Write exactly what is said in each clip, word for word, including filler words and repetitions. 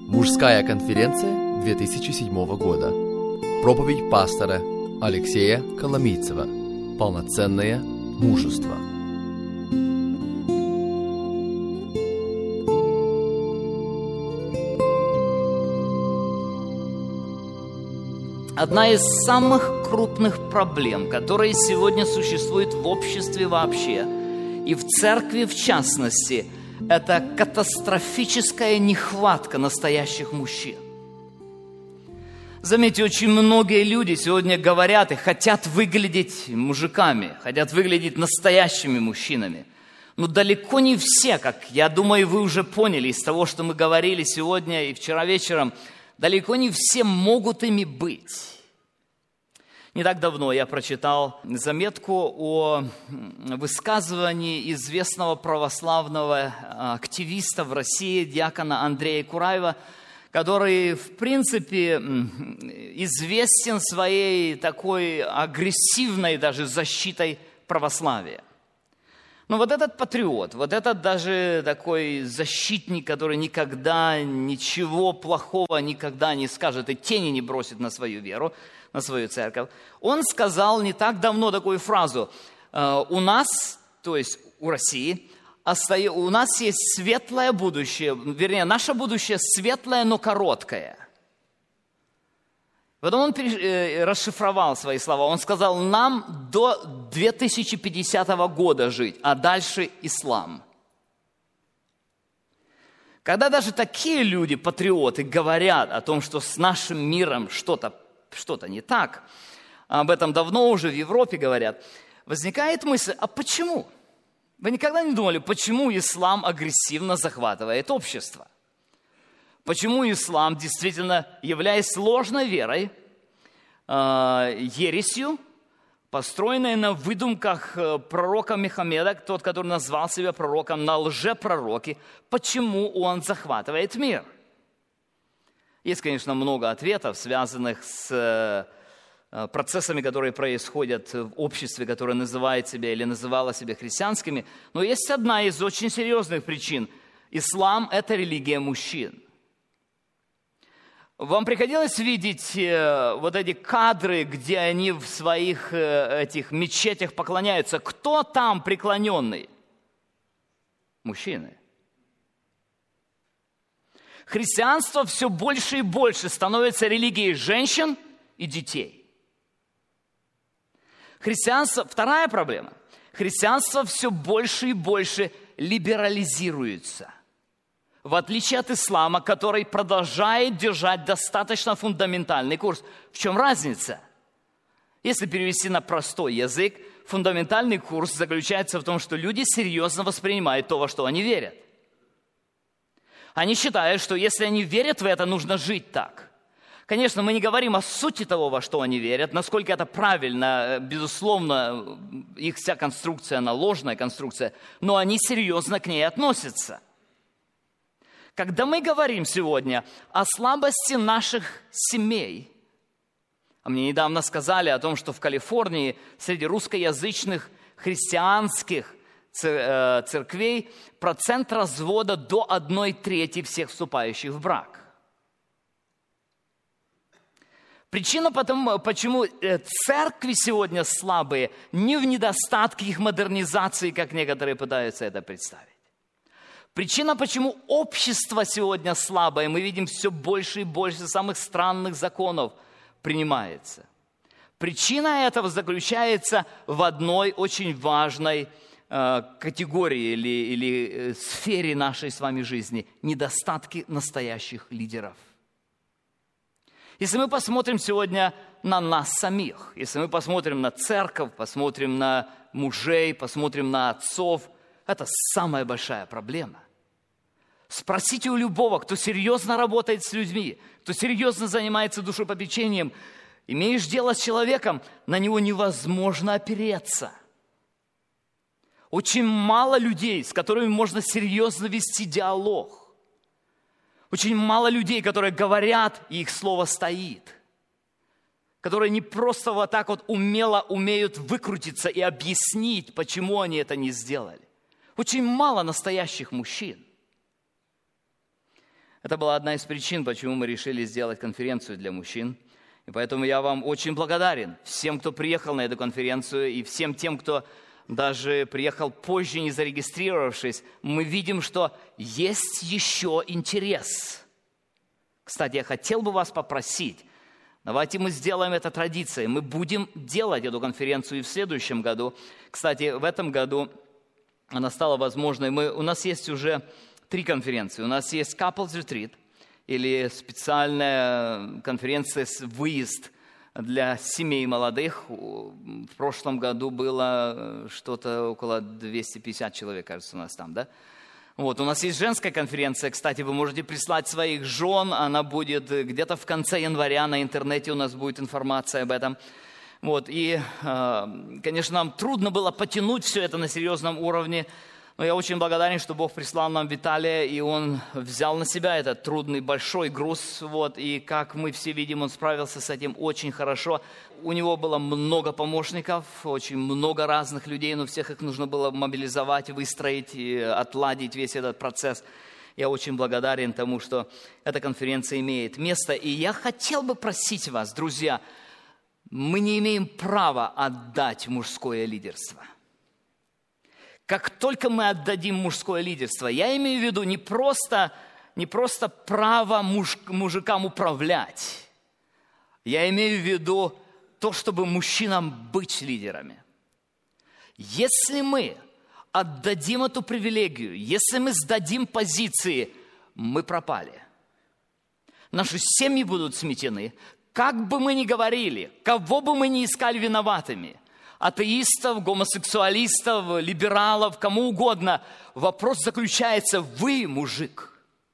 Мужская конференция две тысячи седьмого года. Проповедь пастора Алексея Коломийцева. Полноценное мужество. Одна из самых крупных проблем, которые сегодня существуют в обществе вообще, и в церкви в частности, это катастрофическая нехватка настоящих мужчин. Заметьте, очень многие люди сегодня говорят и хотят выглядеть мужиками, хотят выглядеть настоящими мужчинами. Но далеко не все, как я думаю, вы уже поняли из того, что мы говорили сегодня и вчера вечером, далеко не все могут ими быть. Не так давно я прочитал заметку о высказывании известного православного активиста в России, диакона Андрея Кураева, который, в принципе, известен своей такой агрессивной даже защитой православия. Но вот этот патриот, вот этот даже такой защитник, который никогда ничего плохого никогда не скажет и тени не бросит на свою веру, на свою церковь, он сказал не так давно такую фразу: «У нас, то есть у России, у нас есть светлое будущее, вернее, наше будущее светлое, но короткое». Потом он расшифровал свои слова. Он сказал: нам до две тысячи пятидесятого года жить, а дальше ислам. Когда даже такие люди, патриоты, говорят о том, что с нашим миром что-то, что-то не так, об этом давно уже в Европе говорят, возникает мысль: а почему? Вы никогда не думали, почему ислам агрессивно захватывает общество? Почему ислам, действительно, являясь ложной верой, ересью, построенной на выдумках пророка Мухаммеда, тот, который назвал себя пророком, на лжепророке, почему он захватывает мир? Есть, конечно, много ответов, связанных с процессами, которые происходят в обществе, которое называет себя или называло себя христианскими, но есть одна из очень серьезных причин. Ислам – это религия мужчин. Вам приходилось видеть вот эти кадры, где они в своих этих мечетях поклоняются? Кто там преклоненный? Мужчины. Христианство все больше и больше становится религией женщин и детей. Христианство, вторая проблема. Христианство все больше и больше либерализируется. В отличие от ислама, который продолжает держать достаточно фундаментальный курс. В чем разница? Если перевести на простой язык, фундаментальный курс заключается в том, что люди серьезно воспринимают то, во что они верят. Они считают, что если они верят в это, нужно жить так. Конечно, мы не говорим о сути того, во что они верят, насколько это правильно, безусловно, их вся конструкция, она ложная конструкция, но они серьезно к ней относятся. Когда мы говорим сегодня о слабости наших семей, а мне недавно сказали о том, что в Калифорнии среди русскоязычных христианских церквей процент развода до одной трети всех вступающих в брак. Причина, потому, почему церкви сегодня слабые, не в недостатке их модернизации, как некоторые пытаются это представить. Причина, почему общество сегодня слабое, мы видим все больше и больше самых странных законов принимается. Причина этого заключается в одной очень важной э, категории или, или сфере нашей с вами жизни – недостатки настоящих лидеров. Если мы посмотрим сегодня на нас самих, если мы посмотрим на церковь, посмотрим на мужей, посмотрим на отцов, это самая большая проблема. Спросите у любого, кто серьезно работает с людьми, кто серьезно занимается душепопечением, имеешь дело с человеком, на него невозможно опереться. Очень мало людей, с которыми можно серьезно вести диалог. Очень мало людей, которые говорят, и их слово стоит. Которые не просто вот так вот умело умеют выкрутиться и объяснить, почему они это не сделали. Очень мало настоящих мужчин. Это была одна из причин, почему мы решили сделать конференцию для мужчин. И поэтому я вам очень благодарен всем, кто приехал на эту конференцию, и всем тем, кто даже приехал позже, не зарегистрировавшись. Мы видим, что есть еще интерес. Кстати, я хотел бы вас попросить, давайте мы сделаем это традицией. Мы будем делать эту конференцию и в следующем году. Кстати, в этом году она стала возможной. Мы, у нас есть уже три конференции. У нас есть Couples Retreat, или специальная конференция, выезд для семей молодых. В прошлом году было что-то около двести пятьдесят человек, кажется, у нас там, да? Вот, у нас есть женская конференция, кстати, вы можете прислать своих жен, она будет где-то в конце января, на интернете у нас будет информация об этом. Вот, и, конечно, нам трудно было потянуть все это на серьезном уровне, но я очень благодарен, что Бог прислал нам Виталия, и он взял на себя этот трудный, большой груз. Вот, и как мы все видим, он справился с этим очень хорошо. У него было много помощников, очень много разных людей, но всех их нужно было мобилизовать, выстроить, и отладить весь этот процесс. Я очень благодарен тому, что эта конференция имеет место. И я хотел бы просить вас, друзья, мы не имеем права отдать мужское лидерство. Как только мы отдадим мужское лидерство, я имею в виду не просто, не просто право муж, мужикам управлять. Я имею в виду то, чтобы мужчинам быть лидерами. Если мы отдадим эту привилегию, если мы сдадим позиции, мы пропали. Наши семьи будут сметены. Как бы мы ни говорили, кого бы мы ни искали виноватыми, атеистов, гомосексуалистов, либералов, кому угодно. Вопрос заключается: вы мужик.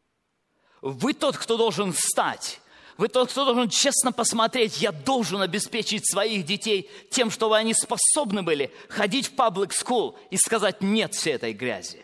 Вы тот, кто должен встать. Вы тот, кто должен честно посмотреть: я должен обеспечить своих детей тем, чтобы они способны были ходить в public school и сказать нет всей этой грязи.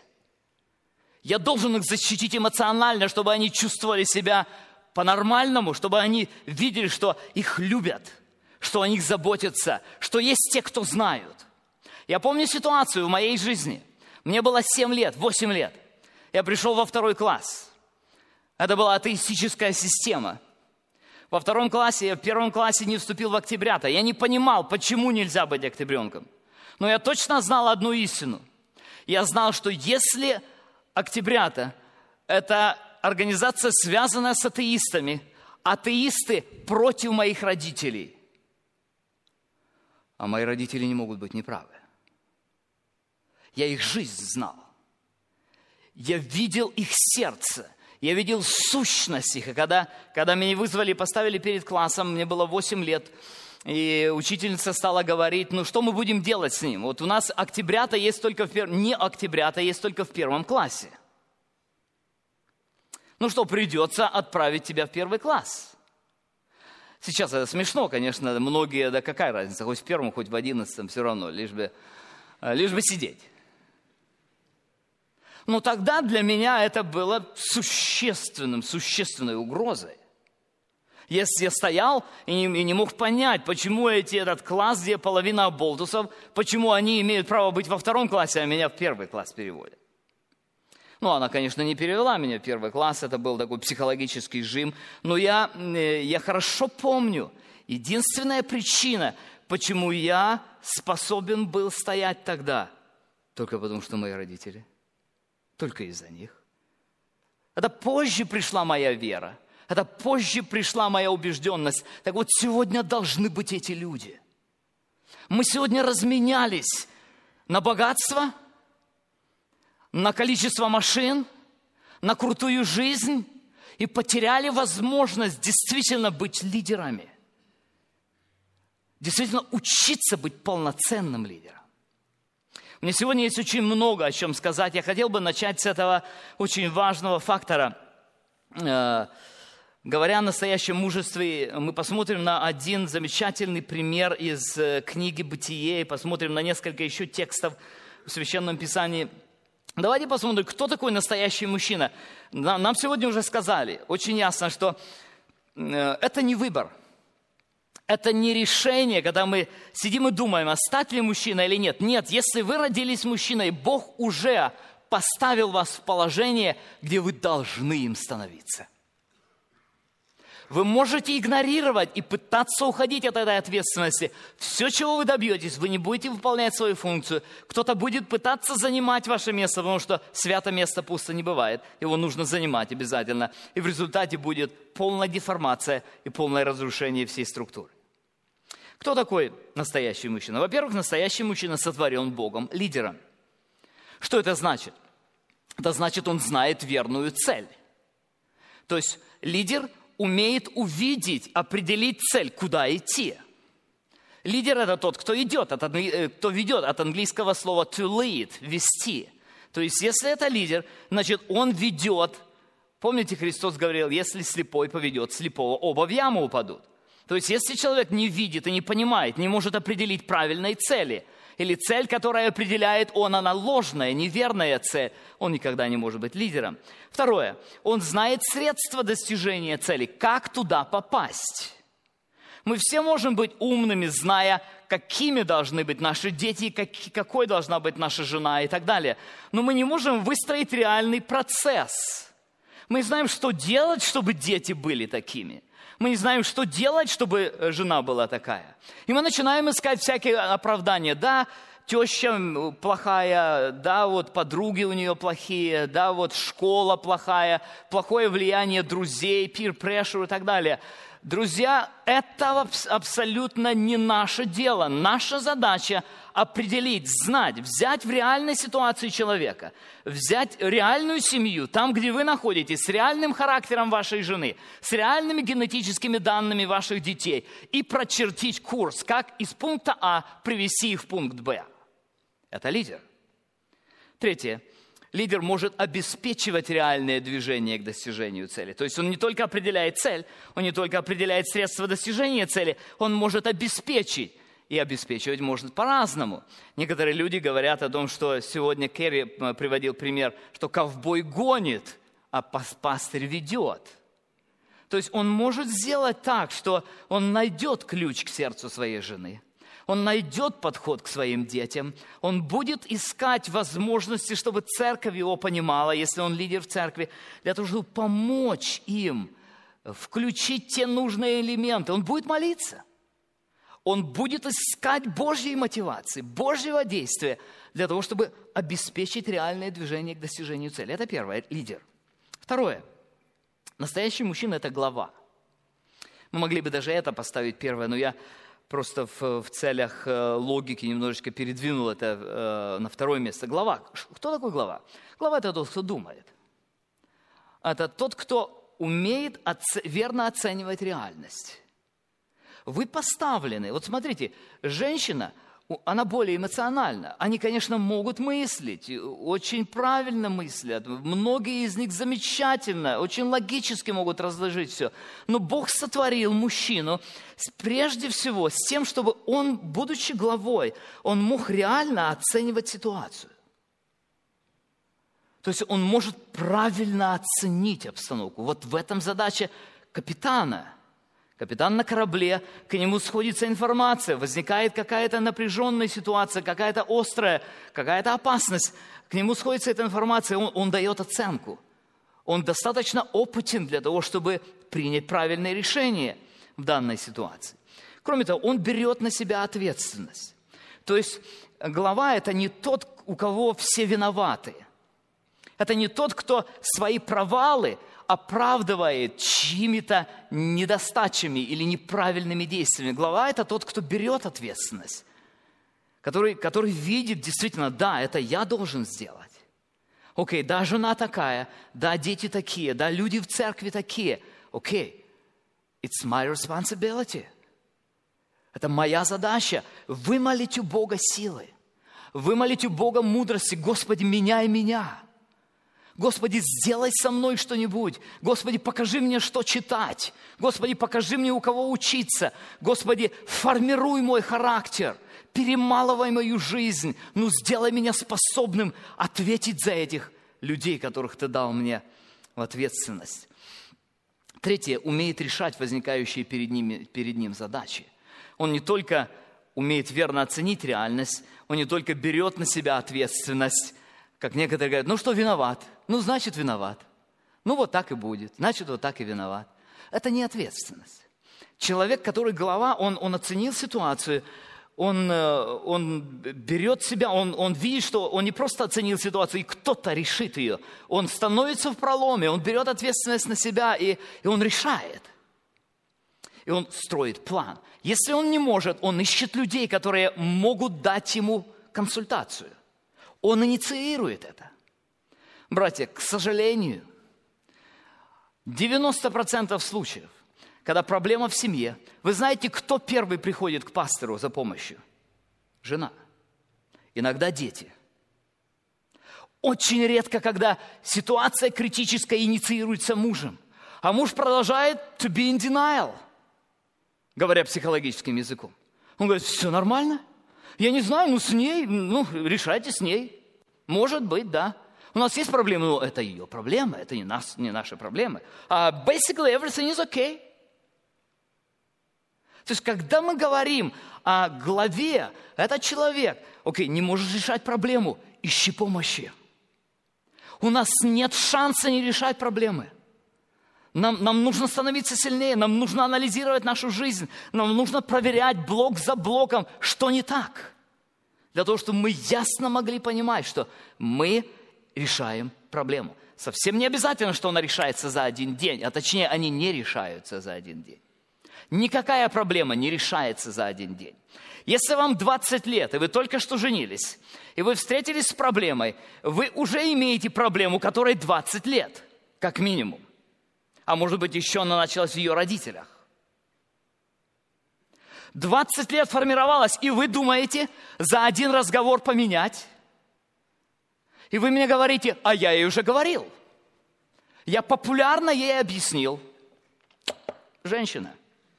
Я должен их защитить эмоционально, чтобы они чувствовали себя по-нормальному, чтобы они видели, что их любят, что о них заботятся, что есть те, кто знают. Я помню ситуацию в моей жизни. Мне было семь лет, восемь лет. Я пришел во второй класс. Это была атеистическая система. Во втором классе, я в первом классе не вступил в октябрята. Я не понимал, почему нельзя быть октябренком. Но я точно знал одну истину. Я знал, что если октябрята – это организация, связанная с атеистами, атеисты против моих родителей – а мои родители не могут быть неправы. Я их жизнь знал. Я видел их сердце. Я видел сущность их. И когда, когда меня вызвали и поставили перед классом, мне было восемь лет, и учительница стала говорить: ну что мы будем делать с ним? Вот у нас октябрята есть только в первом... Не октябрята есть только в первом классе. Ну что, придется отправить тебя в первый класс. Сейчас это смешно, конечно, многие, да какая разница, хоть в первом, хоть в одиннадцатом, все равно, лишь бы, лишь бы сидеть. Но тогда для меня это было существенным, существенной угрозой. Если я стоял и не, и не мог понять, почему эти, этот класс, где половина оболтусов, почему они имеют право быть во втором классе, а меня в первый класс переводят. Ну, она, конечно, не перевела меня в первый класс, это был такой психологический жим. Но я, я хорошо помню, единственная причина, почему я способен был стоять тогда, только потому что мои родители, только из-за них. Это позже пришла моя вера, это позже пришла моя убежденность. Так вот, сегодня должны быть эти люди. Мы сегодня разменялись на богатство, на количество машин, на крутую жизнь и потеряли возможность действительно быть лидерами. Действительно учиться быть полноценным лидером. У меня сегодня есть очень много о чем сказать. Я хотел бы начать с этого очень важного фактора. Говоря о настоящем мужестве, мы посмотрим на один замечательный пример из книги «Бытие», и посмотрим на несколько еще текстов в Священном Писании. Давайте посмотрим, кто такой настоящий мужчина. Нам сегодня уже сказали очень ясно, что это не выбор. Это не решение, когда мы сидим и думаем, а стать ли мужчиной или нет. Нет, если вы родились мужчиной, Бог уже поставил вас в положение, где вы должны им становиться. Вы можете игнорировать и пытаться уходить от этой ответственности. Все, чего вы добьетесь, вы не будете выполнять свою функцию. Кто-то будет пытаться занимать ваше место, потому что свято место пусто не бывает. Его нужно занимать обязательно. И в результате будет полная деформация и полное разрушение всей структуры. Кто такой настоящий мужчина? Во-первых, настоящий мужчина сотворен Богом лидером. Что это значит? Это значит, он знает верную цель. То есть лидер умеет увидеть, определить цель, куда идти. Лидер – это тот, кто идет, от, кто ведет, от английского слова to lead, вести. То есть, если это лидер, значит, он ведет. Помните, Христос говорил, если слепой поведет слепого, оба в яму упадут. То есть, если человек не видит и не понимает, не может определить правильной цели, или цель, которая определяет он, она ложная, неверная цель, он никогда не может быть лидером. Второе, он знает средства достижения цели, как туда попасть. Мы все можем быть умными, зная, какими должны быть наши дети, как, какой должна быть наша жена и так далее. Но мы не можем выстроить реальный процесс. Мы знаем, что делать, чтобы дети были такими. Мы не знаем, что делать, чтобы жена была такая. И мы начинаем искать всякие оправдания. Да, теща плохая, да, вот подруги у нее плохие, да, вот школа плохая, плохое влияние друзей, peer pressure и так далее. Друзья, это абсолютно не наше дело. Наша задача определить, знать, взять в реальной ситуации человека, взять реальную семью, там, где вы находитесь, с реальным характером вашей жены, с реальными генетическими данными ваших детей и прочертить курс, как из пункта А привести их в пункт Б. Это лидер. Третье. Лидер может обеспечивать реальное движение к достижению цели. То есть он не только определяет цель, он не только определяет средства достижения цели, он может обеспечить. И обеспечивать может по-разному. Некоторые люди говорят о том, что сегодня Керри приводил пример, что ковбой гонит, а пастырь ведет. То есть он может сделать так, что он найдет ключ к сердцу своей жены. Он найдет подход к своим детям, он будет искать возможности, чтобы церковь его понимала, если он лидер в церкви, для того, чтобы помочь им включить те нужные элементы. Он будет молиться, он будет искать Божьей мотивации, Божьего действия, для того, чтобы обеспечить реальное движение к достижению цели. Это первое, лидер. Второе, настоящий мужчина – это глава. Мы могли бы даже это поставить первое, но я... Просто в, в целях э, логики немножечко передвинул это э, на второе место. Глава. Кто такой глава? Глава – это тот, кто думает. Это тот, кто умеет оце- верно оценивать реальность. Вы поставлены. Вот смотрите, женщина, она более эмоциональна. Они, конечно, могут мыслить, очень правильно мыслят. Многие из них замечательно, очень логически могут разложить все. Но Бог сотворил мужчину прежде всего с тем, чтобы он, будучи главой, он мог реально оценивать ситуацию. То есть он может правильно оценить обстановку. Вот в этом задача капитана. Капитан на корабле, к нему сходится информация, возникает какая-то напряженная ситуация, какая-то острая, какая-то опасность. К нему сходится эта информация, он, он дает оценку. Он достаточно опытен для того, чтобы принять правильное решение в данной ситуации. Кроме того, он берет на себя ответственность. То есть глава – это не тот, у кого все виноваты. Это не тот, кто свои провалы оправдывает чьими-то недостачами или неправильными действиями. Глава – это тот, кто берет ответственность, который, который видит действительно, да, это я должен сделать. Окей, да, жена такая, да, дети такие, да, люди в церкви такие. Окей, it's my responsibility. Это моя задача – вымолить у Бога силы, вымолить у Бога мудрости. Господи, меняй меня. Господи, сделай со мной что-нибудь. Господи, покажи мне, что читать. Господи, покажи мне, у кого учиться. Господи, формируй мой характер. Перемалывай мою жизнь. Ну, сделай меня способным ответить за этих людей, которых Ты дал мне в ответственность. Третье, умеет решать возникающие перед ним, перед ним задачи. Он не только умеет верно оценить реальность, он не только берет на себя ответственность, Как некоторые говорят, ну что, виноват? Ну, значит, виноват. Ну, вот так и будет. Значит, вот так и виноват. Это не ответственность. Человек, который глава, он, он оценил ситуацию, он, он берет себя, он, он видит, что он не просто оценил ситуацию, и кто-то решит ее. Он становится в проломе, он берет ответственность на себя, и, и он решает. И он строит план. Если он не может, он ищет людей, которые могут дать ему консультацию. Он инициирует это. Братья, к сожалению, девяносто процентов случаев, когда проблема в семье, вы знаете, кто первый приходит к пастору за помощью? Жена. Иногда дети. Очень редко, когда ситуация критическая инициируется мужем, а муж продолжает to be in denial, говоря психологическим языком. Он говорит, все нормально. Я не знаю, ну с ней, ну решайте с ней. Может быть, да. У нас есть проблемы, но это ее проблемы, это не, нас, не наши проблемы. Uh, basically everything is okay. То есть, когда мы говорим о главе, этот человек, окей, не можешь решать проблему, ищи помощи. У нас нет шанса не решать проблемы. Нам, нам нужно становиться сильнее, нам нужно анализировать нашу жизнь, нам нужно проверять блок за блоком, что не так. Для того, чтобы мы ясно могли понимать, что мы решаем проблему. Совсем не обязательно, что она решается за один день, а точнее, они не решаются за один день. Никакая проблема не решается за один день. Если вам двадцать лет, и вы только что женились, и вы встретились с проблемой, вы уже имеете проблему, которой двадцать лет, как минимум. А может быть, еще она началась в ее родителях. двадцать лет формировалась, и вы думаете за один разговор поменять? И вы мне говорите, а я ей уже говорил. Я популярно ей объяснил. Женщина.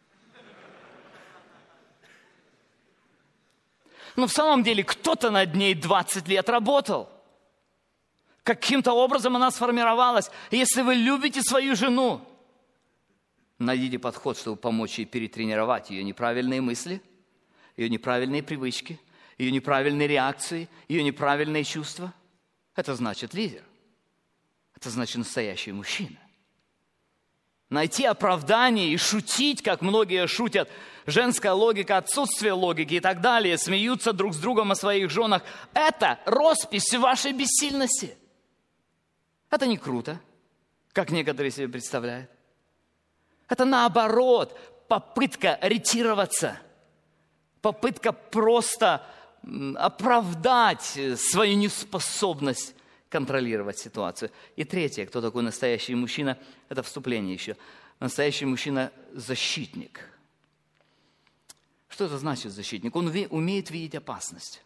Но в самом деле кто-то над ней двадцать лет работал. Каким-то образом она сформировалась. И если вы любите свою жену, найдите подход, чтобы помочь ей перетренировать ее неправильные мысли, ее неправильные привычки, ее неправильные реакции, ее неправильные чувства. Это значит лидер. Это значит настоящий мужчина. Найти оправдание и шутить, как многие шутят, женская логика, отсутствие логики и так далее, смеются друг с другом о своих женах. Это роспись вашей бессильности. Это не круто, как некоторые себе представляют. Это наоборот, попытка ретироваться, попытка просто оправдать свою неспособность контролировать ситуацию. И третье, кто такой настоящий мужчина, это вступление еще. Настоящий мужчина – защитник. Что это значит защитник? Он умеет видеть опасность.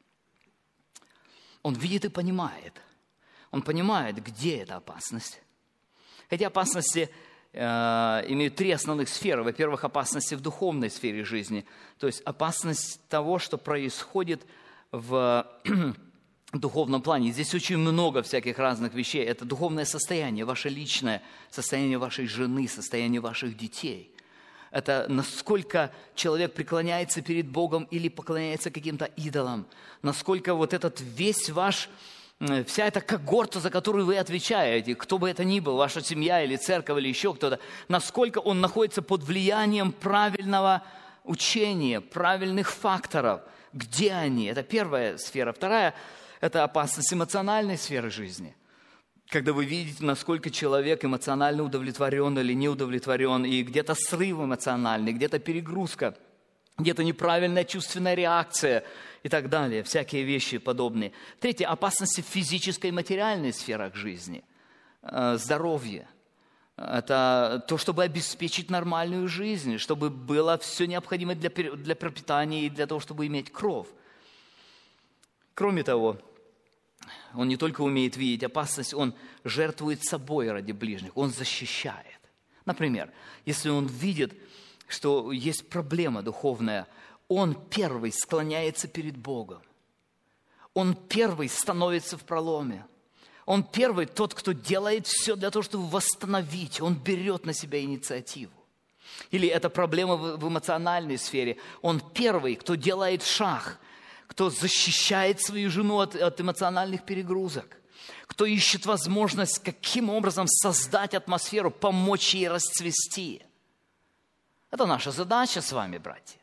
Он видит и понимает. Он понимает, где эта опасность. Эти опасности э, имеют три основных сферы. Во-первых, опасности в духовной сфере жизни. То есть опасность того, что происходит в духовном плане. Здесь очень много всяких разных вещей. Это духовное состояние, ваше личное, состояние вашей жены, состояние ваших детей. Это насколько человек преклоняется перед Богом или поклоняется каким-то идолам. Насколько вот этот весь ваш, вся эта когорта, за которую вы отвечаете, кто бы это ни был, ваша семья или церковь или еще кто-то, насколько он находится под влиянием правильного учения, правильных факторов. Где они? Это первая сфера. Вторая – это опасность эмоциональной сферы жизни. Когда вы видите, насколько человек эмоционально удовлетворен или не удовлетворен, и где-то срыв эмоциональный, где-то перегрузка, где-то неправильная чувственная реакция и так далее. Всякие вещи подобные. Третье – опасности в физической и материальной сферах жизни. Здоровье. Это то, чтобы обеспечить нормальную жизнь, чтобы было все необходимое для, для пропитания и для того, чтобы иметь кровь. Кроме того, он не только умеет видеть опасность, он жертвует собой ради ближних, он защищает. Например, если он видит, что есть проблема духовная, он первый склоняется перед Богом. Он первый становится в проломе. Он первый тот, кто делает все для того, чтобы восстановить. Он берет на себя инициативу. Или это проблема в эмоциональной сфере. Он первый, кто делает шаг, кто защищает свою жену от, от эмоциональных перегрузок, кто ищет возможность каким образом создать атмосферу, помочь ей расцвести. Это наша задача с вами, братья.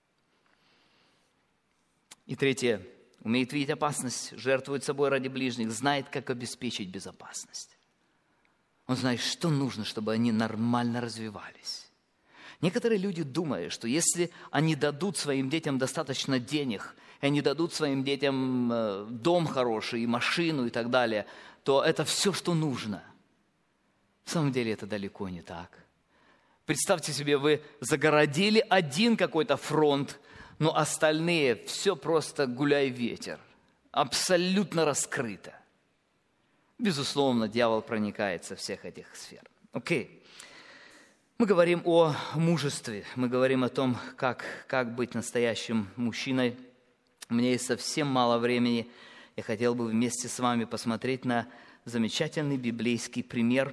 И третье. Умеет видеть опасность, жертвует собой ради ближних, знает, как обеспечить безопасность. Он знает, что нужно, чтобы они нормально развивались. Некоторые люди думают, что если они дадут своим детям достаточно денег, и они дадут своим детям дом хороший, и машину, и так далее, то это все, что нужно. В самом деле это далеко не так. Представьте себе, вы загородили один какой-то фронт, но остальные все просто гуляй ветер. Абсолютно раскрыто. Безусловно, дьявол проникает со всех этих сфер. Окей. Мы говорим о мужестве. Мы говорим о том, как, как быть настоящим мужчиной. У меня есть совсем мало времени. Я хотел бы вместе с вами посмотреть на замечательный библейский пример.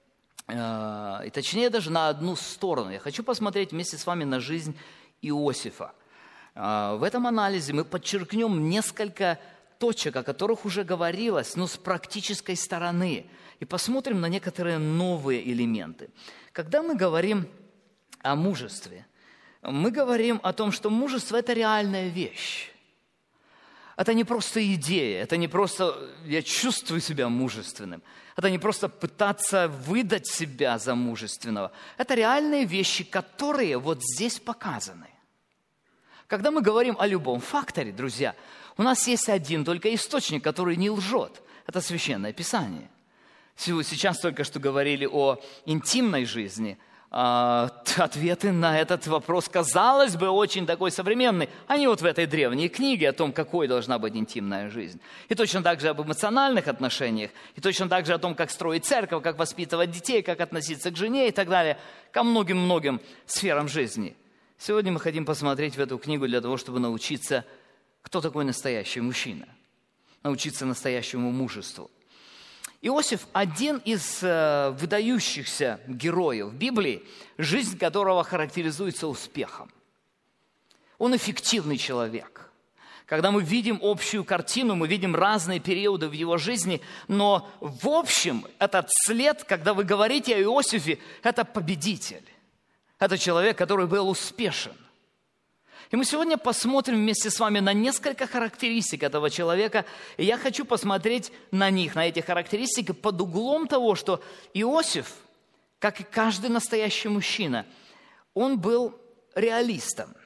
И точнее даже на одну сторону. Я хочу посмотреть вместе с вами на жизнь Иосифа. В этом анализе мы подчеркнем несколько точек, о которых уже говорилось, но с практической стороны, и посмотрим на некоторые новые элементы. Когда мы говорим о мужестве, мы говорим о том, что мужество – это реальная вещь. Это не просто идея, это не просто «я чувствую себя мужественным», это не просто пытаться выдать себя за мужественного. Это реальные вещи, которые вот здесь показаны. Когда мы говорим о любом факторе, друзья, у нас есть один только источник, который не лжет. Это Священное Писание. Сейчас только что говорили о интимной жизни. Ответы на этот вопрос, казалось бы, очень такой современный. Они вот в этой древней книге о том, какой должна быть интимная жизнь. И точно так же об эмоциональных отношениях, и точно так же о том, как строить церковь, как воспитывать детей, как относиться к жене и так далее, ко многим-многим сферам жизни. Сегодня мы хотим посмотреть в эту книгу для того, чтобы научиться, кто такой настоящий мужчина, научиться настоящему мужеству. Иосиф – один из э, выдающихся героев Библии, жизнь которого характеризуется успехом. Он эффективный человек. Когда мы видим общую картину, мы видим разные периоды в его жизни, но в общем этот след, когда вы говорите о Иосифе, это победитель. Это человек, который был успешен. И мы сегодня посмотрим вместе с вами на несколько характеристик этого человека. И я хочу посмотреть на них, на эти характеристики, под углом того, что Иосиф, как и каждый настоящий мужчина, он был реалистом.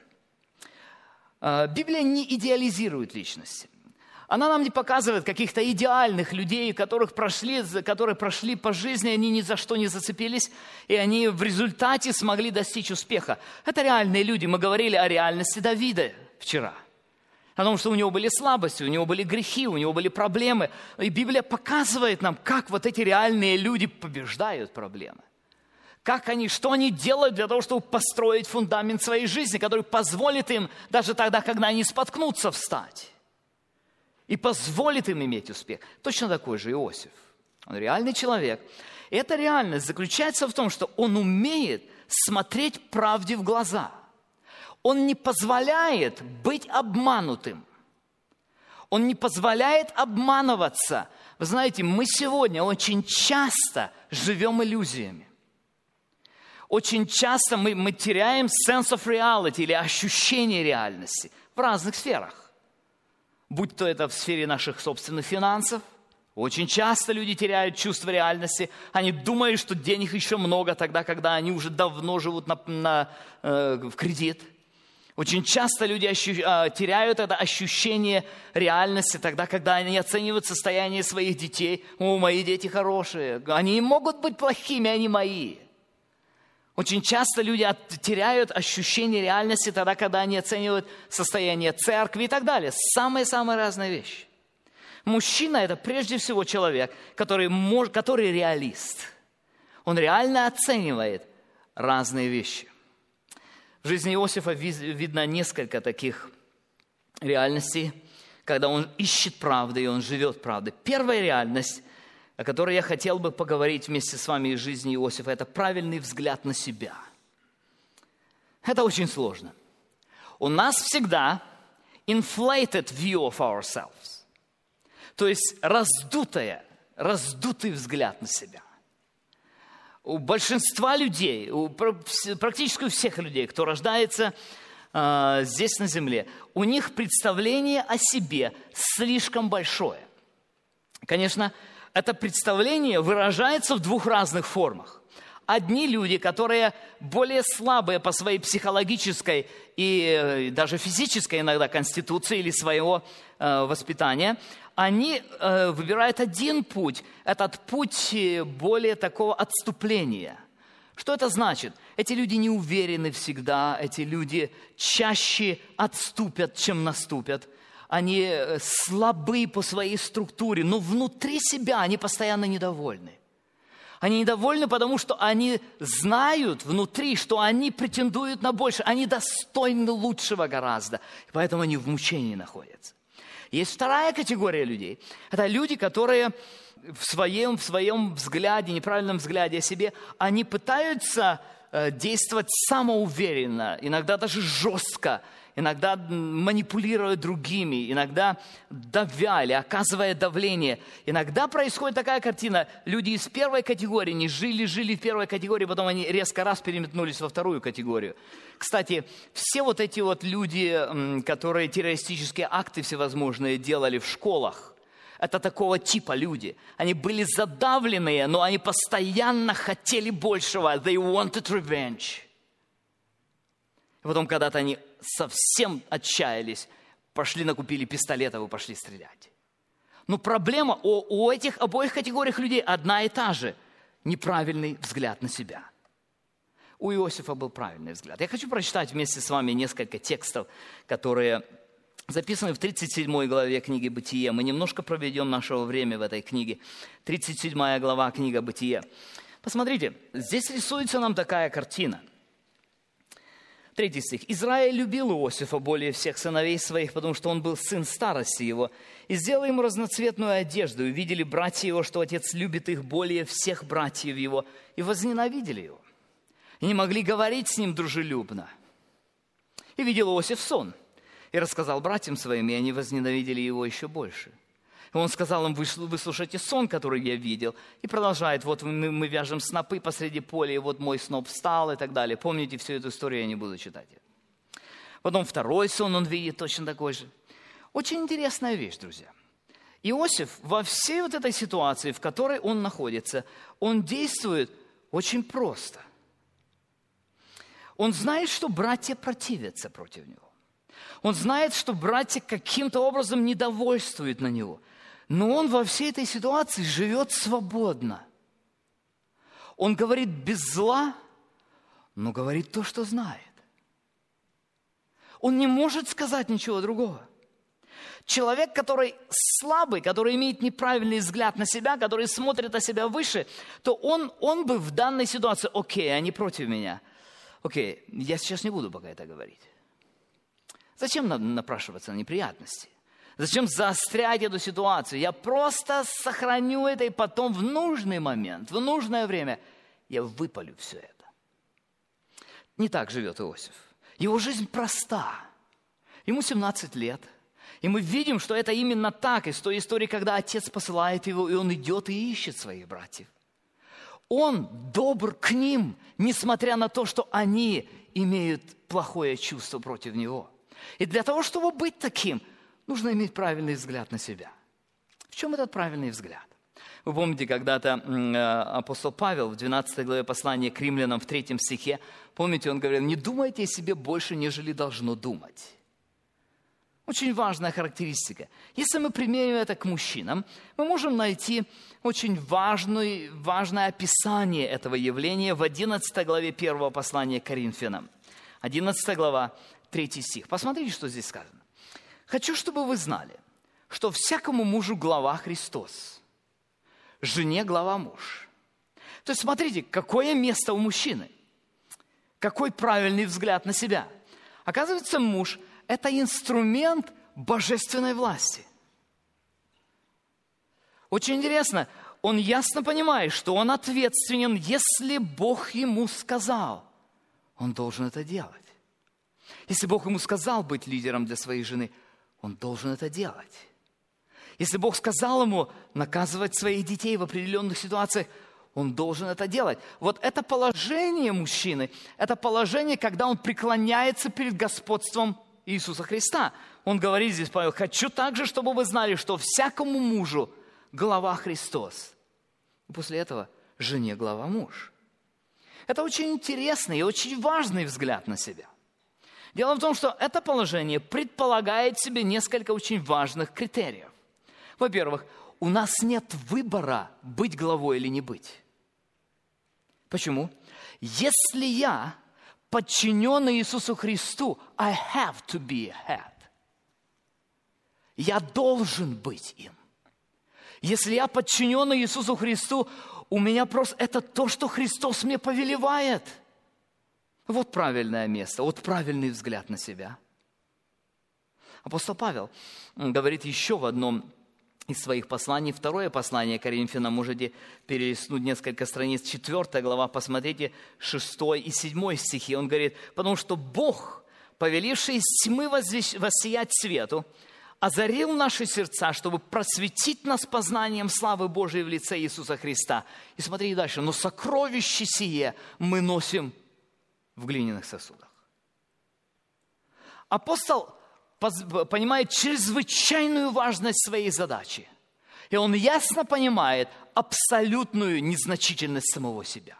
Библия не идеализирует личности. Она нам не показывает каких-то идеальных людей, которых прошли, которые прошли по жизни, они ни за что не зацепились, и они в результате смогли достичь успеха. Это реальные люди. Мы говорили о реальности Давида вчера. О том, что у него были слабости, у него были грехи, у него были проблемы. И Библия показывает нам, как вот эти реальные люди побеждают проблемы. Как они, что они делают для того, чтобы построить фундамент своей жизни, который позволит им даже тогда, когда они споткнутся, встать. И позволит им иметь успех. Точно такой же Иосиф. Он реальный человек. И эта реальность заключается в том, что он умеет смотреть правде в глаза. Он не позволяет быть обманутым. Он не позволяет обманываться. Вы знаете, мы сегодня очень часто живем иллюзиями. Очень часто мы, мы теряем sense of reality или ощущение реальности в разных сферах. Будь то это в сфере наших собственных финансов. Очень часто люди теряют чувство реальности. Они думают, что денег еще много тогда, когда они уже давно живут на, на, э, в кредит. Очень часто люди ощу, э, теряют это ощущение реальности тогда, когда они оценивают состояние своих детей. О, мои дети хорошие. Они не могут быть плохими, они мои. Очень часто люди теряют ощущение реальности тогда, когда они оценивают состояние церкви и так далее. Самые-самые разные вещи. Мужчина – это прежде всего человек, который, может, который реалист. Он реально оценивает разные вещи. В жизни Иосифа видно несколько таких реальностей, когда он ищет правды и он живет правдой. Первая реальность, о которой я хотел бы поговорить вместе с вами из жизни Иосифа, это правильный взгляд на себя. Это очень сложно. У нас всегда inflated view of ourselves. То есть раздутая, раздутый взгляд на себя. У большинства людей, у практически у всех людей, кто рождается э, здесь на земле, у них представление о себе слишком большое. Конечно, это представление выражается в двух разных формах. Одни люди, которые более слабые по своей психологической и э, даже физической иногда конституции или своего э, воспитания, они э, выбирают один путь, этот путь более такого отступления. Что это значит? Эти люди не уверены всегда, эти люди чаще отступят, чем наступят. Они слабы по своей структуре, но внутри себя они постоянно недовольны. Они недовольны, потому что они знают внутри, что они претендуют на больше, они достойны лучшего гораздо, поэтому они в мучении находятся. Есть вторая категория людей. Это люди, которые в своем, в своем взгляде, неправильном взгляде о себе, они пытаются э, действовать самоуверенно, иногда даже жестко, иногда манипулируя другими, иногда давя или оказывая давление. Иногда происходит такая картина. Люди из первой категории не жили, жили в первой категории, потом они резко раз переметнулись во вторую категорию. Кстати, все вот эти вот люди, которые террористические акты всевозможные делали в школах, это такого типа люди. Они были задавленные, но они постоянно хотели большего. They wanted revenge. И потом когда-то они совсем отчаялись, пошли накупили пистолетов и пошли стрелять. Но проблема у, у этих обоих категорий людей одна и та же. Неправильный взгляд на себя. У Иосифа был правильный взгляд. Я хочу прочитать вместе с вами несколько текстов, которые записаны в тридцать седьмой главе книги «Бытие». Мы немножко проведем нашего времени в этой книге. тридцать седьмая глава, книга «Бытие». Посмотрите, здесь рисуется нам такая картина. Третий стих. «Израиль любил Иосифа более всех сыновей своих, потому что он был сын старости его, и сделал ему разноцветную одежду, и увидели братья его, что отец любит их более всех братьев его, и возненавидели его, и не могли говорить с ним дружелюбно. И видел Иосиф сон, и рассказал братьям своим, и они возненавидели его еще больше. И он сказал им: выслушайте сон, который я видел. И продолжает: вот мы, мы вяжем снопы посреди поля, и вот мой сноп встал, и так далее. Помните всю эту историю, я не буду читать. Потом второй сон он видит, точно такой же. Очень интересная вещь, друзья. Иосиф во всей вот этой ситуации, в которой он находится, он действует очень просто. Он знает, что братья противятся против него. Он знает, что братья каким-то образом недовольствуют на него. Но он во всей этой ситуации живет свободно. Он говорит без зла, но говорит то, что знает. Он не может сказать ничего другого. Человек, который слабый, который имеет неправильный взгляд на себя, который смотрит на себя выше, то он, он бы в данной ситуации: окей, они против меня. Окей, я сейчас не буду пока это говорить. Зачем напрашиваться на неприятности? Зачем заострять эту ситуацию? Я просто сохраню это, и потом в нужный момент, в нужное время я выпалю все это. Не так живет Иосиф. Его жизнь проста. Ему семнадцать лет. И мы видим, что это именно так из той истории, когда отец посылает его, и он идет и ищет своих братьев. Он добр к ним, несмотря на то, что они имеют плохое чувство против него. И для того, чтобы быть таким, нужно иметь правильный взгляд на себя. В чем этот правильный взгляд? Вы помните, когда-то апостол Павел в двенадцатой главе послания к римлянам в третьем стихе, помните, он говорил: не думайте о себе больше, нежели должно думать. Очень важная характеристика. Если мы применим это к мужчинам, мы можем найти очень важное, важное описание этого явления в одиннадцатой главе первого послания к Коринфянам. одиннадцатая глава, третий стих. Посмотрите, что здесь сказано. «Хочу, чтобы вы знали, что всякому мужу глава Христос, жене глава муж». То есть, смотрите, какое место у мужчины, какой правильный взгляд на себя. Оказывается, муж – это инструмент божественной власти. Очень интересно, он ясно понимает, что он ответственен, если Бог ему сказал, он должен это делать. Если Бог ему сказал быть лидером для своей жены, он должен это делать. Если Бог сказал ему наказывать своих детей в определенных ситуациях, он должен это делать. Вот это положение мужчины, это положение, когда он преклоняется перед господством Иисуса Христа. Он говорит здесь, Павел: «Хочу также, чтобы вы знали, что всякому мужу глава Христос». И после этого жене глава муж. Это очень интересный и очень важный взгляд на себя. Дело в том, что это положение предполагает в себе несколько очень важных критериев. Во-первых, у нас нет выбора, быть главой или не быть. Почему? Если я подчинен Иисусу Христу, I have to be a head. Я должен быть им. Если я подчинен Иисусу Христу, у меня просто это то, что Христос мне повелевает. Вот правильное место, вот правильный взгляд на себя. Апостол Павел говорит еще в одном из своих посланий, второе послание Коринфянам, можете перелистнуть несколько страниц, четвёртая глава, посмотрите, шестой и седьмой стихи. Он говорит: «Потому что Бог, повеливший из тьмы воссиять свету, озарил наши сердца, чтобы просветить нас познанием славы Божией в лице Иисуса Христа». И смотри дальше. «Но сокровище сие мы носим в глиняных сосудах». Апостол понимает чрезвычайную важность своей задачи. И он ясно понимает абсолютную незначительность самого себя.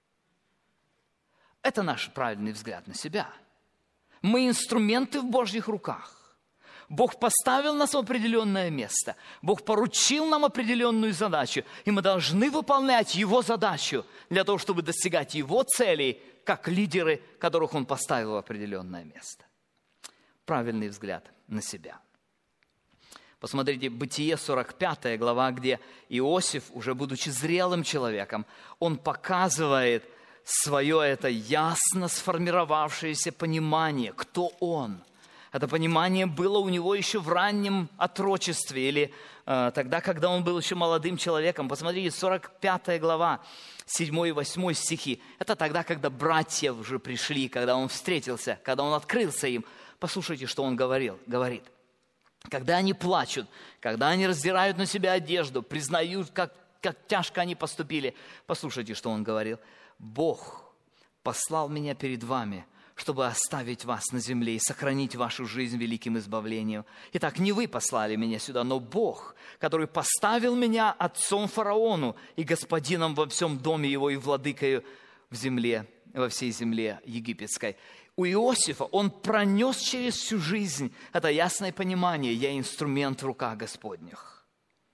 Это наш правильный взгляд на себя. Мы инструменты в Божьих руках. Бог поставил нас в определенное место. Бог поручил нам определенную задачу. И мы должны выполнять Его задачу для того, чтобы достигать Его целей, как лидеры, которых Он поставил в определенное место. Правильный взгляд на себя. Посмотрите, Бытие, сорок пятая глава, где Иосиф, уже будучи зрелым человеком, он показывает свое это ясно сформировавшееся понимание, кто он. Это понимание было у него еще в раннем отрочестве или э, тогда, когда он был еще молодым человеком. Посмотрите, сорок пятая глава, седьмой и восьмой стихи. Это тогда, когда братья уже пришли, когда он встретился, когда он открылся им. Послушайте, что он говорил, говорит. Когда они плачут, когда они раздирают на себя одежду, признают, как, как тяжко они поступили. Послушайте, что он говорил. «Бог послал меня перед вами, чтобы оставить вас на земле и сохранить вашу жизнь великим избавлением. Итак, не вы послали меня сюда, но Бог, который поставил меня отцом фараону и господином во всем доме его и владыкою в земле, во всей земле египетской». У Иосифа он пронес через всю жизнь это ясное понимание: я инструмент в руках Господних.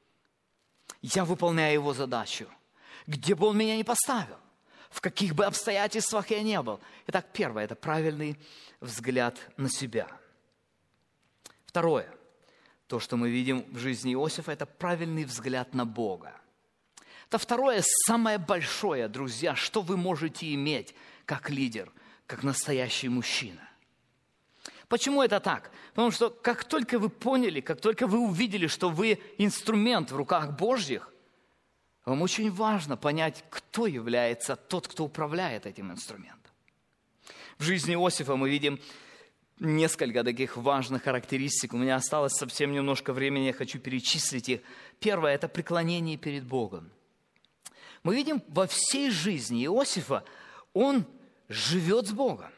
Я выполняю его задачу, где бы он меня ни поставил, в каких бы обстоятельствах я не был. Итак, первое – это правильный взгляд на себя. Второе, то, что мы видим в жизни Иосифа, это правильный взгляд на Бога. Это второе, самое большое, друзья, что вы можете иметь как лидер, как настоящий мужчина. Почему это так? Потому что как только вы поняли, как только вы увидели, что вы инструмент в руках Божьих, вам очень важно понять, кто является тот, кто управляет этим инструментом. В жизни Иосифа мы видим несколько таких важных характеристик. У меня осталось совсем немножко времени, я хочу перечислить их. Первое – это преклонение перед Богом. Мы видим во всей жизни Иосифа, он живет с Богом.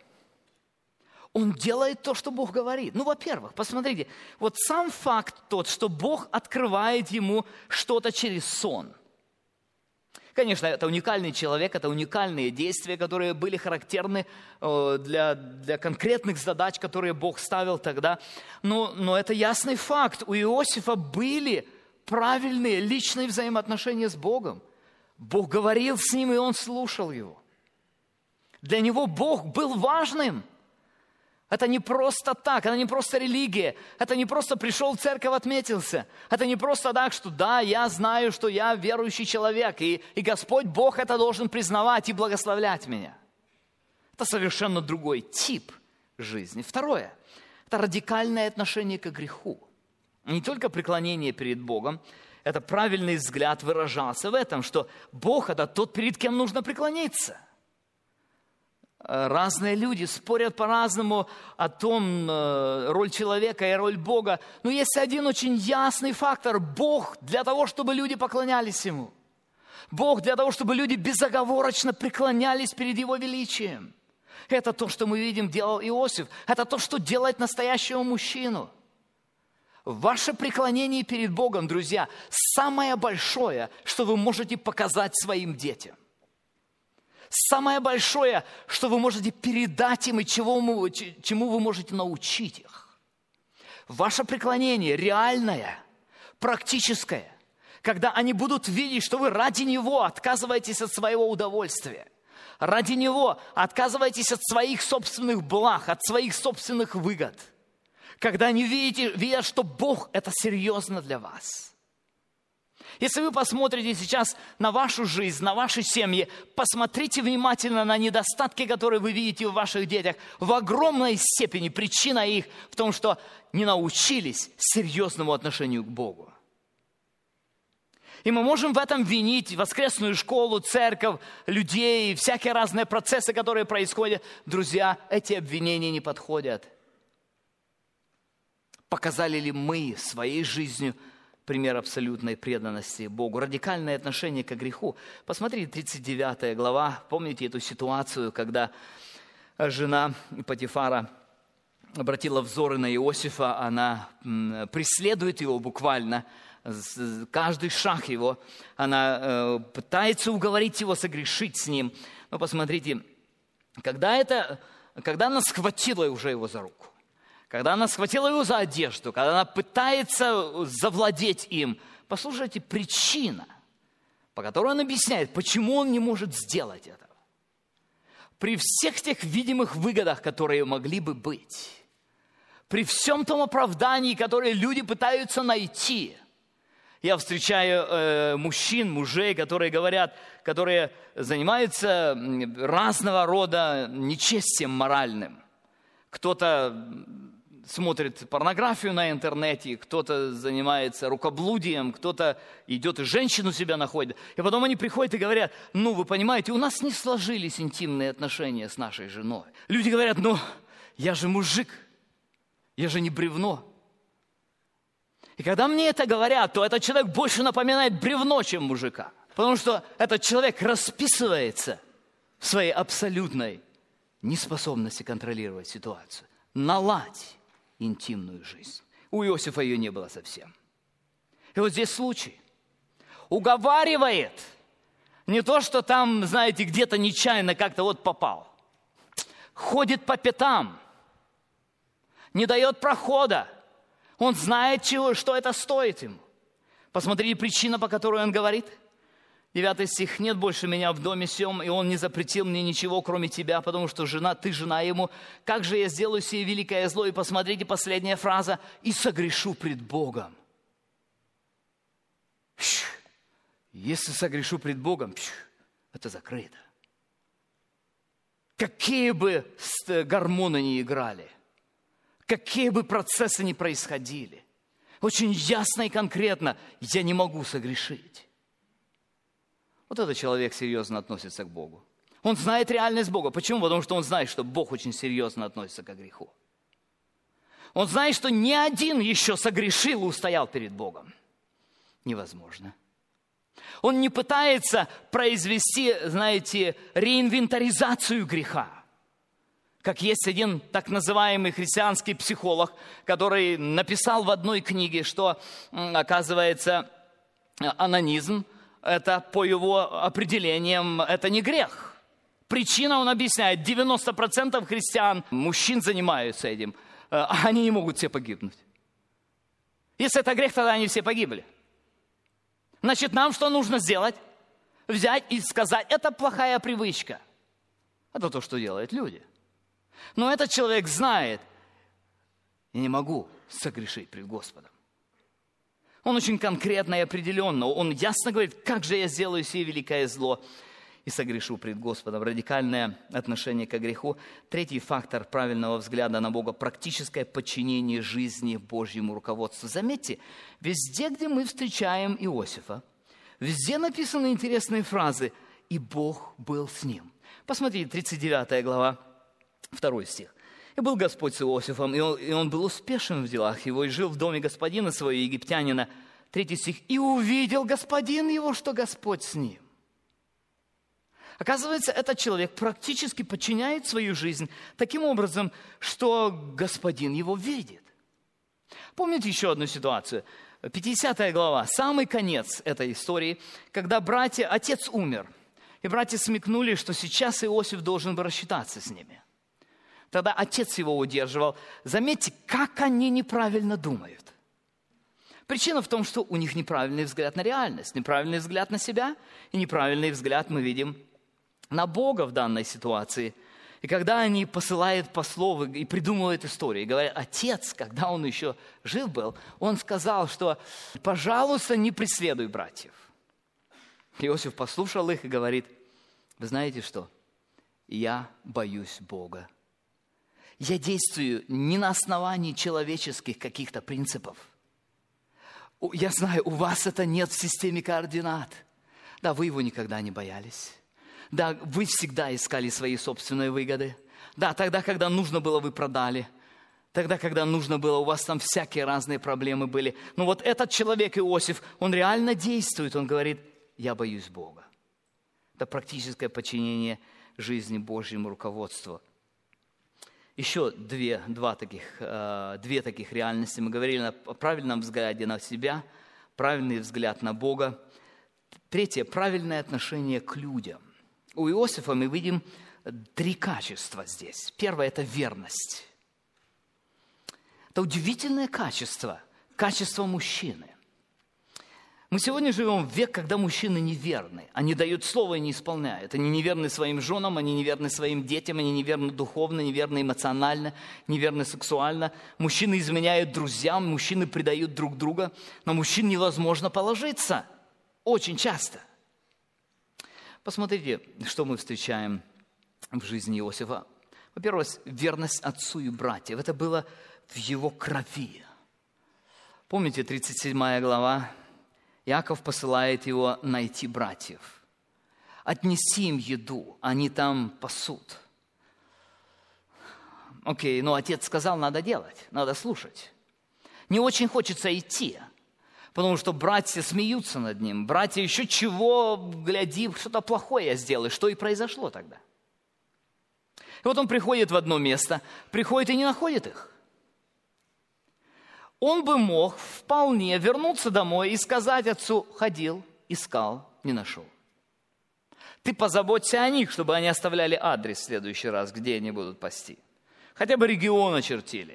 Он делает то, что Бог говорит. Ну, во-первых, посмотрите, вот сам факт тот, что Бог открывает ему что-то через сон. Конечно, это уникальный человек, это уникальные действия, которые были характерны для, для конкретных задач, которые Бог ставил тогда. Но, но это ясный факт. У Иосифа были правильные личные взаимоотношения с Богом. Бог говорил с ним, и он слушал его. Для него Бог был важным. Это не просто так, это не просто религия, это не просто пришел в церковь, отметился. Это не просто так, что да, я знаю, что я верующий человек, и, и Господь Бог это должен признавать и благословлять меня. Это совершенно другой тип жизни. Второе, это радикальное отношение к греху. Не только преклонение перед Богом, это правильный взгляд выражался в этом, что Бог – это тот, перед кем нужно преклониться. Разные люди спорят по-разному о том, роль человека и роль Бога. Но есть один очень ясный фактор. Бог для того, чтобы люди поклонялись Ему. Бог для того, чтобы люди безоговорочно преклонялись перед Его величием. Это то, что мы видим, делал Иосиф. Это то, что делает настоящего мужчину. Ваше преклонение перед Богом, друзья, самое большое, что вы можете показать своим детям. Самое большое, что вы можете передать им и чего вы, чему вы можете научить их. Ваше преклонение реальное, практическое, когда они будут видеть, что вы ради Него отказываетесь от своего удовольствия, ради Него отказываетесь от своих собственных благ, от своих собственных выгод, когда они видите, видят, что Бог – это серьезно для вас. Если вы посмотрите сейчас на вашу жизнь, на ваши семьи, посмотрите внимательно на недостатки, которые вы видите в ваших детях. В огромной степени причина их в том, что не научились серьезному отношению к Богу. И мы можем в этом винить воскресную школу, церковь, людей, всякие разные процессы, которые происходят. Друзья, эти обвинения не подходят. Показали ли мы своей жизнью пример абсолютной преданности Богу, радикальное отношение к греху? Посмотрите, тридцать девятая глава. Помните эту ситуацию, когда жена Потифара обратила взоры на Иосифа, она преследует его буквально, каждый шаг его, она пытается уговорить его согрешить с ним. Но посмотрите, когда, это, когда она схватила уже его за руку, когда она схватила его за одежду, когда она пытается завладеть им, послушайте, причина, по которой он объясняет, почему он не может сделать этого. При всех тех видимых выгодах, которые могли бы быть, при всем том оправдании, которое люди пытаются найти. Я встречаю э, мужчин, мужей, которые говорят, которые занимаются разного рода нечестием моральным. Кто-то смотрит порнографию на интернете, кто-то занимается рукоблудием, кто-то идет и женщину себя находит. И потом они приходят и говорят: ну, вы понимаете, у нас не сложились интимные отношения с нашей женой. Люди говорят: ну, я же мужик, я же не бревно. И когда мне это говорят, то этот человек больше напоминает бревно, чем мужика. Потому что этот человек расписывается в своей абсолютной неспособности контролировать ситуацию. Наладь интимную жизнь. У Иосифа ее не было совсем. И вот здесь случай. Уговаривает. Не то, что там, знаете, где-то нечаянно как-то вот попал. Ходит по пятам. Не дает прохода. Он знает, чего, что это стоит ему. Посмотрите, причина, по которой он говорит. Девятый стих. «Нет больше меня в доме сем, и он не запретил мне ничего, кроме тебя, потому что жена, ты жена ему. Как же я сделаю сие великое зло?» И посмотрите, последняя фраза. «И согрешу пред Богом». Если согрешу пред Богом, это закрыто. Какие бы гормоны ни играли, какие бы процессы ни происходили, очень ясно и конкретно: я не могу согрешить. Вот этот человек серьезно относится к Богу. Он знает реальность Бога. Почему? Потому что он знает, что Бог очень серьезно относится к греху. Он знает, что ни один еще согрешил и устоял перед Богом. Невозможно. Он не пытается произвести, знаете, реинвентаризацию греха. Как есть один так называемый христианский психолог, который написал в одной книге, что, оказывается, онанизм – это, по его определениям, это не грех. Причина, он объясняет, девяносто процентов христиан, мужчин занимаются этим, а они не могут все погибнуть. Если это грех, тогда они все погибли. Значит, нам что нужно сделать? Взять и сказать: это плохая привычка. Это то, что делают люди. Но этот человек знает: я не могу согрешить пред Господом. Он очень конкретно и определенно, он ясно говорит: как же я сделаю сие великое зло и согрешу пред Господом. Радикальное отношение к греху. Третий фактор правильного взгляда на Бога – практическое подчинение жизни Божьему руководству. Заметьте, везде, где мы встречаем Иосифа, везде написаны интересные фразы: «И Бог был с ним». Посмотрите, тридцать девятая глава, второй стих. «И был Господь с Иосифом, и он, и он был успешен в делах его, и жил в доме господина своего, египтянина». Третий стих. «И увидел господин его, что Господь с ним». Оказывается, этот человек практически подчиняет свою жизнь таким образом, что господин его видит. Помните еще одну ситуацию? пятидесятая глава, самый конец этой истории, когда братья, отец умер, и братья смекнули, что сейчас Иосиф должен бы рассчитаться с ними. Тогда отец его удерживал. Заметьте, как они неправильно думают. Причина в том, что у них неправильный взгляд на реальность, неправильный взгляд на себя и неправильный взгляд мы видим на Бога в данной ситуации. И когда они посылают послов и придумывают истории, говорят, отец, когда он еще жив был, он сказал, что «пожалуйста, не преследуй братьев». Иосиф послушал их и говорит, вы знаете что? Я боюсь Бога. Я действую не на основании человеческих каких-то принципов. Я знаю, у вас это нет в системе координат. Да, вы его никогда не боялись. Да, вы всегда искали свои собственные выгоды. Да, тогда, когда нужно было, вы продали. Тогда, когда нужно было, у вас там всякие разные проблемы были. Но вот этот человек, Иосиф, он реально действует. Он говорит, я боюсь Бога. Это практическое подчинение жизни Божьему руководству. Еще две, два таких, э, две таких реальности. Мы говорили о правильном взгляде на себя, правильный взгляд на Бога. Третье, правильное отношение к людям. У Иосифа мы видим три качества здесь. Первое – это верность. Это удивительное качество, качество мужчины. Мы сегодня живем в век, когда мужчины неверны. Они дают слово и не исполняют. Они неверны своим женам, они неверны своим детям, они неверны духовно, неверны эмоционально, неверны сексуально. Мужчины изменяют друзьям, мужчины предают друг друга. На мужчин невозможно положиться. Очень часто. Посмотрите, что мы встречаем в жизни Иосифа. Во-первых, верность отцу и братьям. Это было в его крови. Помните, тридцать седьмая глава? Иаков посылает его найти братьев. Отнеси им еду, они там пасут. Окей, но отец сказал, надо делать, надо слушать. Не очень хочется идти, потому что братья смеются над ним. Братья еще чего, гляди, что-то плохое я сделаю. Что и произошло тогда. И вот он приходит в одно место, приходит и не находит их. Он бы мог вполне вернуться домой и сказать отцу, ходил, искал, не нашел. Ты позаботься о них, чтобы они оставляли адрес в следующий раз, где они будут пасти. Хотя бы регион очертили.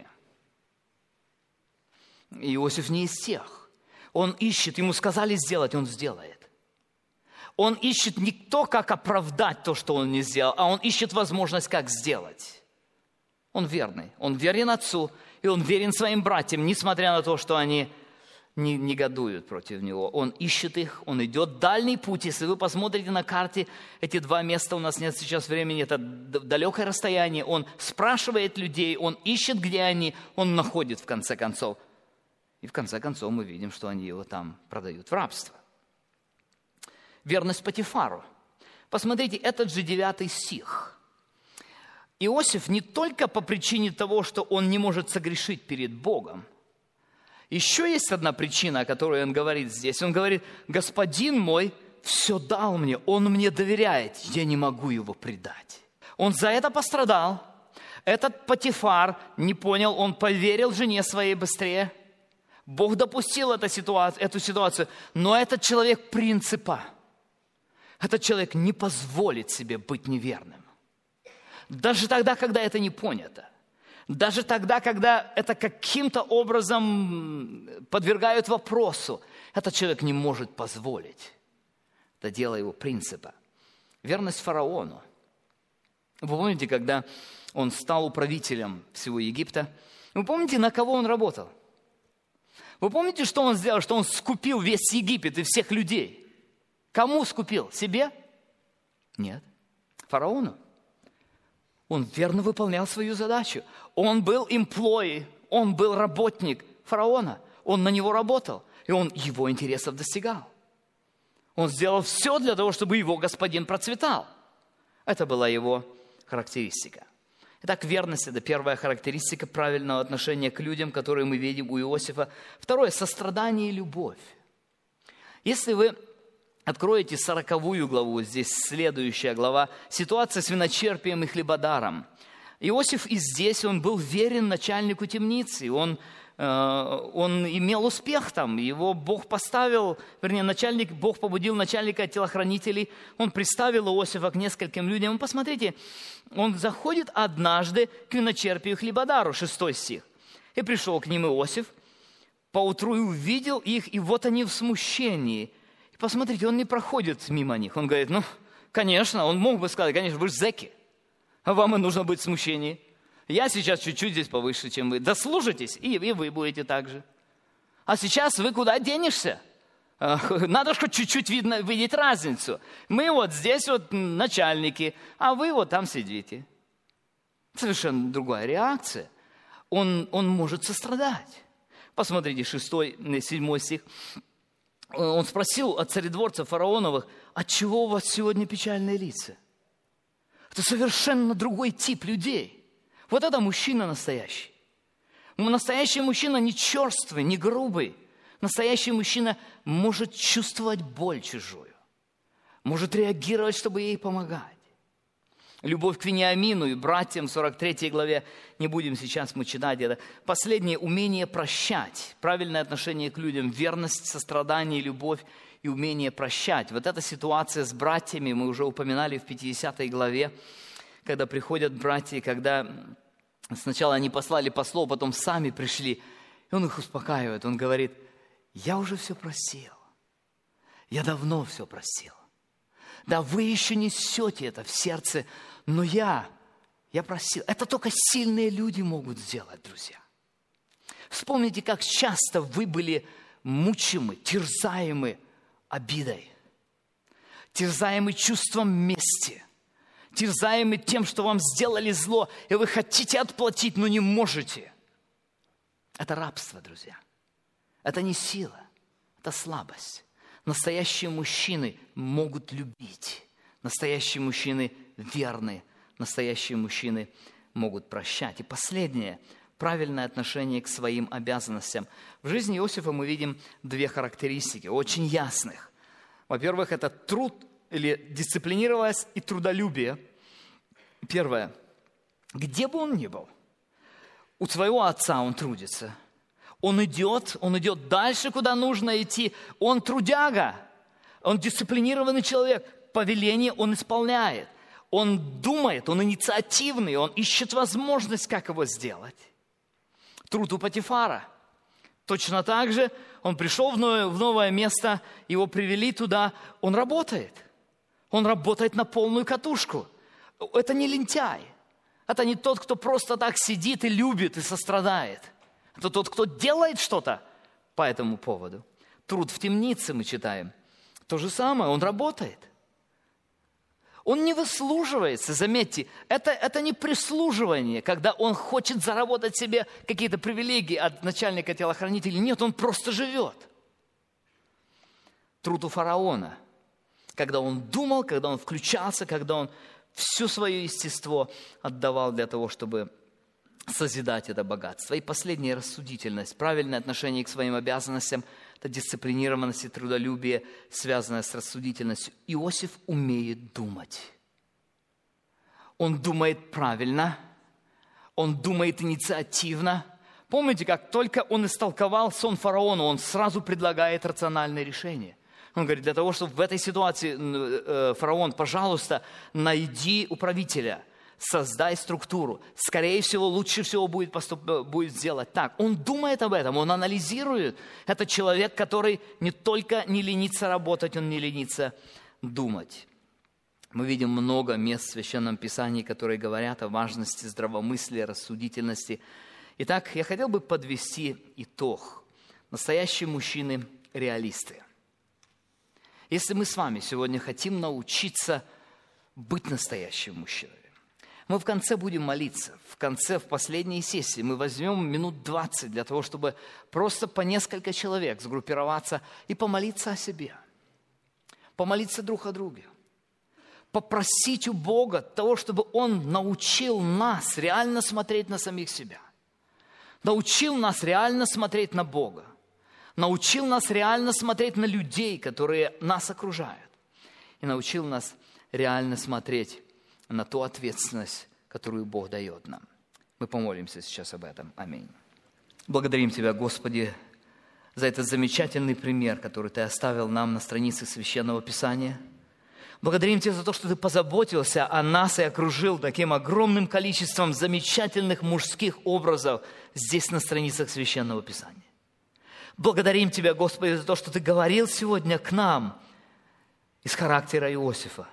Иосиф не из тех. Он ищет, ему сказали сделать, он сделает. Он ищет не то, как оправдать то, что он не сделал, а он ищет возможность, как сделать. Он верный, он верен отцу, и он верен своим братьям, несмотря на то, что они не негодуют против него. Он ищет их, он идет дальний путь. Если вы посмотрите на карте, эти два места, у нас нет сейчас времени, это далекое расстояние. Он спрашивает людей, он ищет, где они, он находит в конце концов. И в конце концов мы видим, что они его там продают в рабство. Верность Потифару. Посмотрите, этот же девятый стих. Иосиф не только по причине того, что он не может согрешить перед Богом. Еще есть одна причина, о которой он говорит здесь. Он говорит, господин мой все дал мне, он мне доверяет, я не могу его предать. Он за это пострадал. Этот Потифар не понял, он поверил жене своей быстрее. Бог допустил эту ситуацию, эту ситуацию, но этот человек принципа. Этот человек не позволит себе быть неверным. Даже тогда, когда это не понято. Даже тогда, когда это каким-то образом подвергают вопросу. Этот человек не может позволить. Это дело его принципа. Верность фараону. Вы помните, когда он стал управителем всего Египта? Вы помните, на кого он работал? Вы помните, что он сделал? Что он скупил весь Египет и всех людей. Кому скупил? Себе? Нет. Фараону. Он верно выполнял свою задачу. Он был эмплой, он был работник фараона. Он на него работал, и он его интересов достигал. Он сделал все для того, чтобы его господин процветал. Это была его характеристика. Итак, верность – это первая характеристика правильного отношения к людям, которые мы видим у Иосифа. Второе – сострадание и любовь. Если вы откроете сороковую главу, здесь следующая глава, ситуация с виночерпием и хлебодаром. Иосиф и здесь, он был верен начальнику темницы, он, э, он имел успех там, его Бог поставил, вернее, начальник, Бог побудил начальника телохранителей, он представил Иосифа к нескольким людям. И посмотрите, он заходит однажды к виночерпию и хлебодару, шестой стих. И пришел к ним Иосиф, поутру и увидел их, и вот они в смущении. И посмотрите, он не проходит мимо них. Он говорит, ну, конечно, он мог бы сказать, конечно, вы же зэки, а вам и нужно быть в смущении. Я сейчас чуть-чуть здесь повыше, чем вы. Дослужитесь, и, и вы будете так же. А сейчас вы куда денешься? Надо же хоть чуть-чуть видно, видеть разницу. Мы вот здесь вот начальники, а вы вот там сидите. Совершенно другая реакция. Он, он может сострадать. Посмотрите, шестой, седьмой стих. Он спросил от царедворцев фараоновых, отчего у вас сегодня печальные лица? Это совершенно другой тип людей. Вот это мужчина настоящий. Настоящий мужчина не черствый, не грубый. Настоящий мужчина может чувствовать боль чужую. Может реагировать, чтобы ей помогать. Любовь к Вениамину и братьям в сорок третьей главе, не будем сейчас мы читать это. Последнее – умение прощать. Правильное отношение к людям, верность, сострадание, любовь и умение прощать. Вот эта ситуация с братьями мы уже упоминали в пятидесятой главе, когда приходят братья, когда сначала они послали послов, потом сами пришли. И он их успокаивает, он говорит, я уже все просил, я давно все просил. Да, вы еще несете это в сердце, но я, я просил. Это только сильные люди могут сделать, друзья. Вспомните, как часто вы были мучимы, терзаемы обидой, терзаемы чувством мести, терзаемы тем, что вам сделали зло, и вы хотите отплатить, но не можете. Это рабство, друзья. Это не сила, это слабость. Настоящие мужчины могут любить. Настоящие мужчины верны. Настоящие мужчины могут прощать. И последнее – правильное отношение к своим обязанностям. В жизни Иосифа мы видим две характеристики, очень ясных. Во-первых, это труд или дисциплинированность и трудолюбие. Первое. Где бы он ни был, у своего отца он трудится. Он идет, он идет дальше, куда нужно идти. Он трудяга, он дисциплинированный человек. Повеление он исполняет. Он думает, он инициативный, он ищет возможность, как его сделать. Труд у Потифара. Точно так же он пришел в новое, в новое место, его привели туда, он работает. Он работает на полную катушку. Это не лентяй. Это не тот, кто просто так сидит и любит, и сострадает. Это тот, кто делает что-то по этому поводу. Труд в темнице мы читаем. То же самое, он работает. Он не выслуживается, заметьте, это, это не прислуживание, когда он хочет заработать себе какие-то привилегии от начальника телохранителей. Нет, он просто живет. Труд у фараона, когда он думал, когда он включался, когда он все свое естество отдавал для того, чтобы созидать это богатство. И последняя рассудительность, правильное отношение к своим обязанностям, это дисциплинированность и трудолюбие, связанное с рассудительностью. Иосиф умеет думать. Он думает правильно, он думает инициативно. Помните, как только он истолковал сон фараону, он сразу предлагает рациональное решение. Он говорит, для того, чтобы в этой ситуации, фараон, пожалуйста, найди управителя, создай структуру. Скорее всего, лучше всего будет, поступ... будет сделать так. Он думает об этом, он анализирует. Это человек, который не только не ленится работать, он не ленится думать. Мы видим много мест в Священном Писании, которые говорят о важности здравомыслия, рассудительности. Итак, я хотел бы подвести итог. Настоящие мужчины – реалисты. Если мы с вами сегодня хотим научиться быть настоящими мужчинами, мы в конце будем молиться. В конце, в последней сессии мы возьмем минут двадцать для того, чтобы просто по несколько человек сгруппироваться и помолиться о себе. Помолиться друг о друге. попросить у Бога того, чтобы Он научил нас реально смотреть на самих себя. Научил нас реально смотреть на Бога. Научил нас реально смотреть на людей, которые нас окружают. И научил нас реально смотреть на ту ответственность, которую Бог дает нам. Мы помолимся сейчас об этом. Аминь. Благодарим Тебя, Господи, за этот замечательный пример, который Ты оставил нам на странице Священного Писания. Благодарим Тебя за то, что Ты позаботился о нас и окружил таким огромным количеством замечательных мужских образов здесь на страницах Священного Писания. Благодарим Тебя, Господи, за то, что Ты говорил сегодня к нам из характера Иосифа.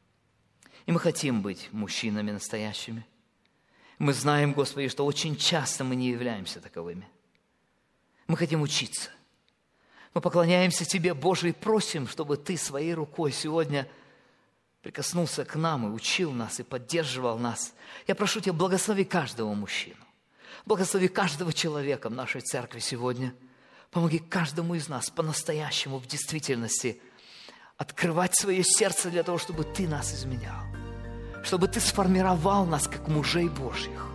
И мы хотим быть мужчинами настоящими. Мы знаем, Господи, что очень часто мы не являемся таковыми. Мы хотим учиться. Мы поклоняемся Тебе, Боже, и просим, чтобы Ты своей рукой сегодня прикоснулся к нам и учил нас, и поддерживал нас. Я прошу Тебя, благослови каждого мужчину. Благослови каждого человека в нашей церкви сегодня. Помоги каждому из нас по-настоящему, в действительности, открывать свое сердце для того, чтобы Ты нас изменял. Чтобы Ты сформировал нас, как мужей Божьих.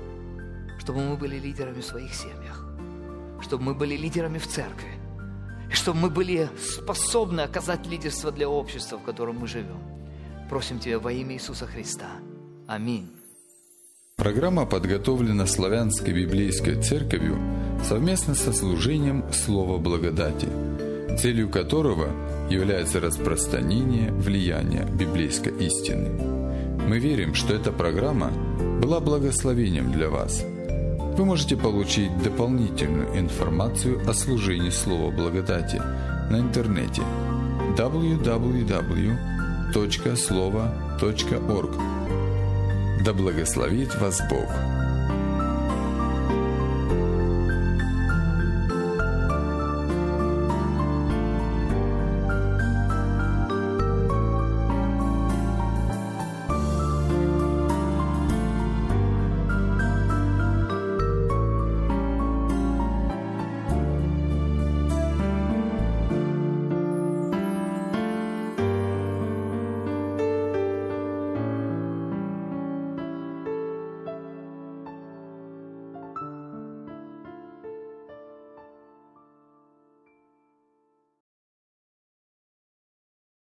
Чтобы мы были лидерами в своих семьях. Чтобы мы были лидерами в церкви. И чтобы мы были способны оказать лидерство для общества, в котором мы живем. Просим Тебя во имя Иисуса Христа. Аминь. Программа подготовлена Славянской библейской церковью совместно со служением Слова Благодати, целью которого является распространение влияния библейской истины. Мы верим, что эта программа была благословением для вас. Вы можете получить дополнительную информацию о служении Слова Благодати на интернете дабл ю дабл ю дабл ю точка слова точка орг. Да благословит вас Бог!